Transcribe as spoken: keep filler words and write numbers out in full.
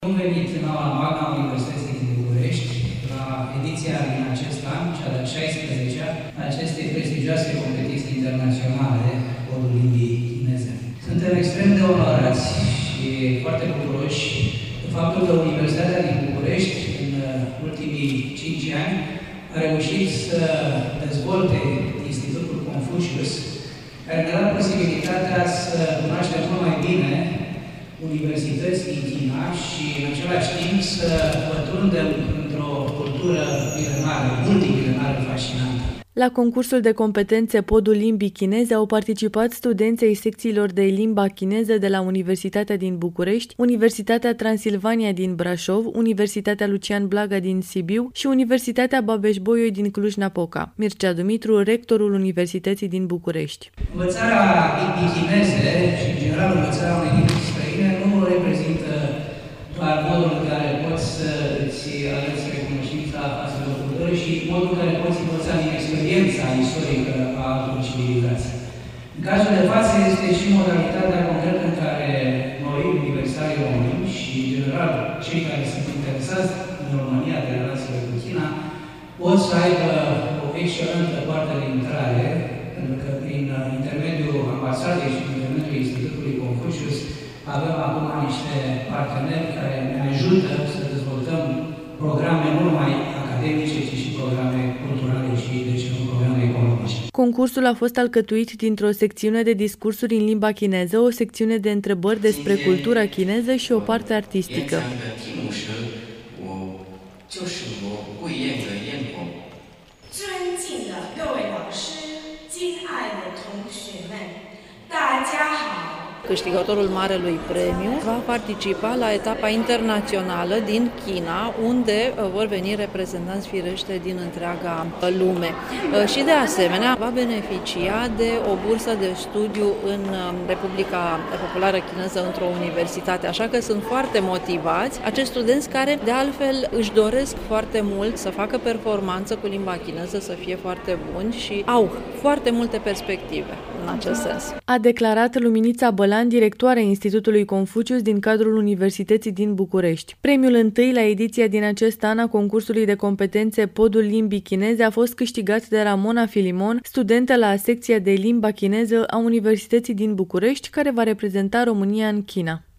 Bun venit la Magna Universității din București, la ediția din acest an, cea de-a șaisprezecea, acestei prestigioase competiții internaționale, Podul Limbii Chineze. Suntem extrem de onorați și foarte bucuroși de faptul că Universitatea din București, în ultimii cinci ani, a reușit să dezvolte Institutul Confucius, care ne-a dat posibilitatea să cunoaștem mult mai bine universități din China și, în același timp, să pătrundem într-o cultură milenară, multimilenară fascinantă. La concursul de competențe Podul Limbii Chineze au participat studenții ai secțiilor de limba chineză de la Universitatea din București, Universitatea Transilvania din Brașov, Universitatea Lucian Blaga din Sibiu și Universitatea Babeș-Bolyai din Cluj-Napoca. Mircea Dumitru, rectorul Universității din București. Învățarea limbii chineze și, în general, învățarea unei limbi străine nu reprezintă doar modul în care poți să îți arăți recunoștința față de o cultură și modul în care poți învăța din experiența istorică a altor civilizații. În cazul de față este și modalitatea concretă în care noi, universitarii români și, în general, cei care sunt interesați în România de relațiile cu China, pot să aibă o excelentă poartă de intrare, pentru că prin intermediul ambasadei și prin intermediul Institutului Confucius avem acum niște parteneri care ne ajută să dezvoltăm programe nu numai academice, ci și programe culturale și, de ce nu, programe economice. Concursul a fost alcătuit dintr-o secțiune de discursuri în limba chineză, o secțiune de întrebări despre cultura chineză și o parte artistică. Câștigătorul Marelui Premiu va participa la etapa internațională din China, unde vor veni reprezentanți firește din întreaga lume. Și de asemenea va beneficia de o bursă de studiu în Republica Populară Chineză într-o universitate. Așa că sunt foarte motivați acești studenți care de altfel își doresc foarte mult să facă performanță cu limba chineză, să fie foarte buni și au foarte multe perspective în acest sens. A declarat Luminița Bălan, directoarea Institutului Confucius din cadrul Universității din București. Premiul întâi la ediția din acest an a concursului de competențe Podul Limbii Chineze a fost câștigat de Ramona Filimon, studentă la secția de limba chineză a Universității din București, care va reprezenta România în China.